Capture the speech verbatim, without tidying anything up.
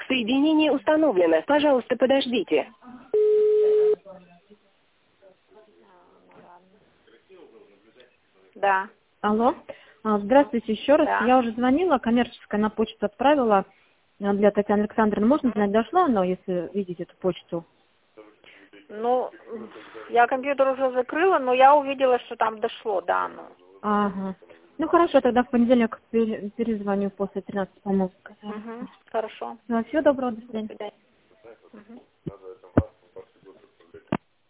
Соединение установлено. Пожалуйста, подождите. Да. Алло. А, Здравствуйте еще раз. Да. Я уже звонила, коммерческая на почту отправила а, для Татьяны Александровны. Можно знать, дошло оно, если видеть эту почту? Ну, я компьютер уже закрыла, но я увидела, что там дошло, да, ну. Ага. Ну хорошо, тогда в понедельник пере- перезвоню после тринадцати, по-моему. Угу. Хорошо. Ну, всего доброго, до До свидания. свидания. Угу.